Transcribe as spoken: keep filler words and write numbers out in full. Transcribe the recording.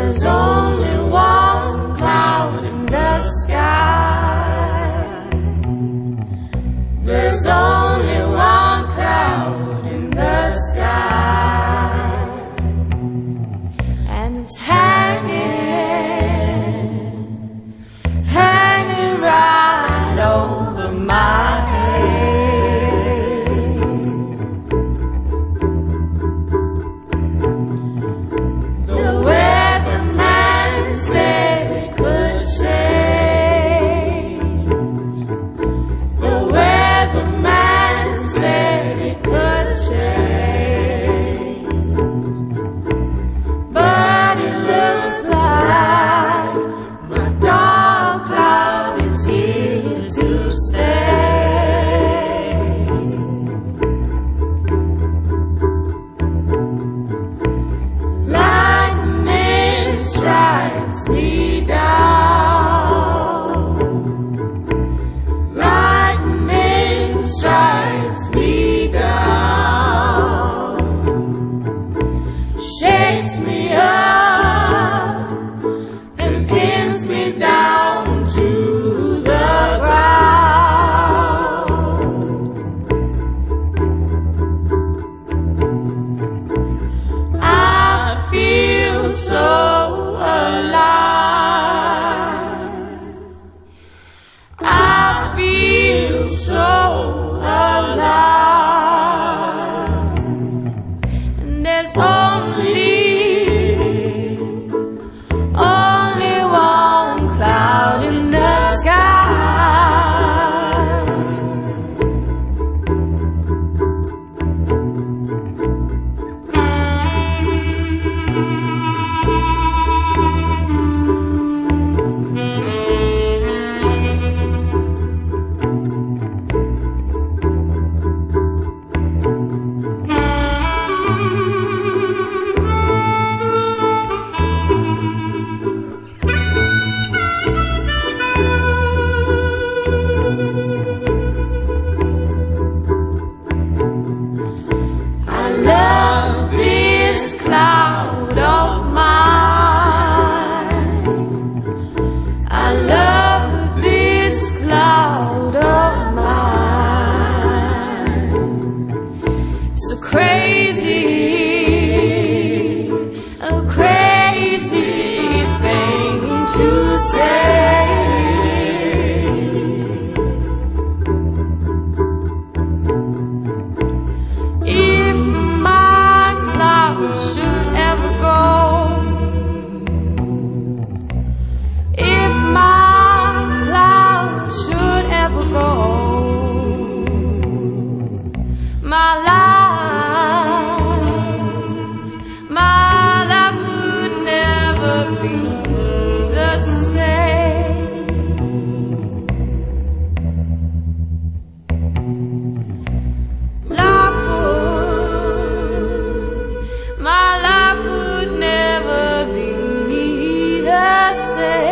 There's only one cloud in the sky. There's only one cloud in the sky, and it's hanging, hanging right over my head. The weatherman said it could change. The weatherman said it could change, but it looks like my dark cloud is here to stay. Lightning strikes me down. Lightning strikes me down. Shakes me up and pins me down to the ground. I feel so alive. I feel so alive. And there's only, only one cloud in the sky. I love this cloud of mine. I love this cloud of mine. It's a crazy, a crazy thing to say. If my cloud should ever go, if my cloud should ever go, my life, my life would never be the same. Life would, my life would never be the same.